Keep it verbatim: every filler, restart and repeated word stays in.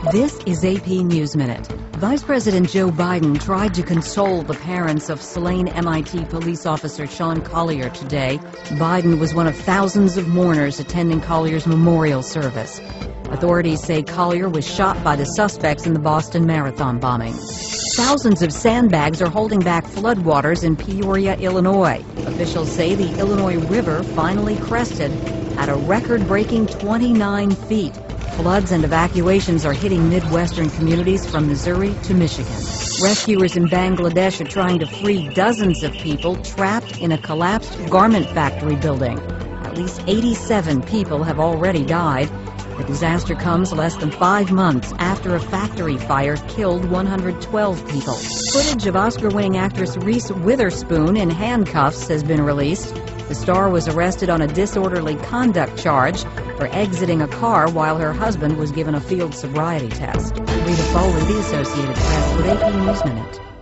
This is A P News Minute. Vice President Joe Biden tried to console the parents of slain M I T police officer Sean Collier today. Biden was one of thousands of mourners attending Collier's memorial service. Authorities say Collier was shot by the suspects in the Boston Marathon bombing. Thousands of sandbags are holding back floodwaters in Peoria, Illinois. Officials say the Illinois River finally crested at a record-breaking twenty-nine feet. Floods and evacuations are hitting Midwestern communities from Missouri to Michigan. Rescuers in Bangladesh are trying to free dozens of people trapped in a collapsed garment factory building. At least eighty-seven people have already died. The disaster comes less than five months after a factory fire killed one hundred twelve people. Footage of Oscar-winning actress Reese Witherspoon in handcuffs has been released. The star was arrested on a disorderly conduct charge for exiting a car while her husband was given a field sobriety test. Rita Foley, The Associated Press, with A P News Minute.